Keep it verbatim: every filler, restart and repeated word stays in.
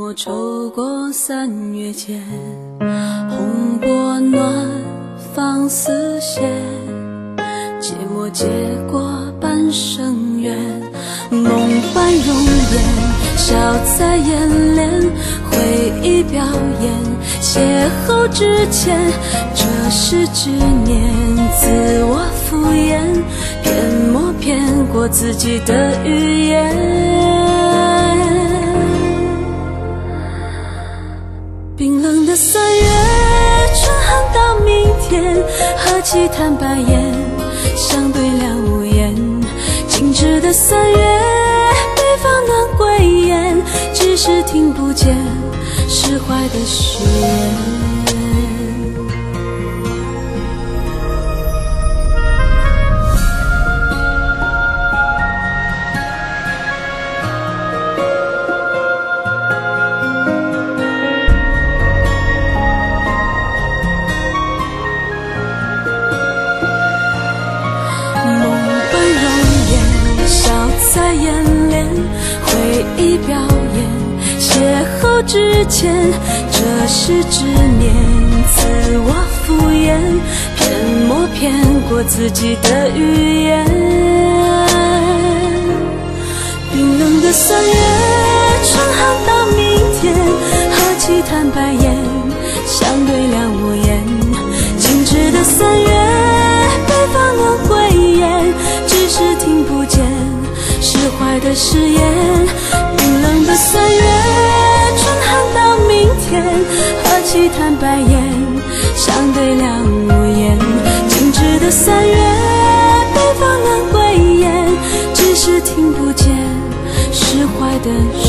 我抽过三月间，红波暖放丝线，寂寞结果半生缘，梦伴容颜，笑在眼帘，回忆表演，邂逅之前，这是执念，自我敷衍，骗摸骗过自己的语言。冰冷的三月，春寒到明天，何其坦白言，相对两无言。静止的三月，北方暖归雁，只是听不见释怀的誓言。在眼帘，回忆表演，邂逅之前，这是执念，自我敷衍，骗摸骗过自己的语言。冰冷的三月，春寒到明天，何其坦白言，相对两无言。静止的三月，北方暖归雁，只是听不见释怀的誓言。冰冷的三月，春寒到明天，何其坦白言，相对两无言。静止的三月，北方暖归雁，只是听不见释怀的誓言。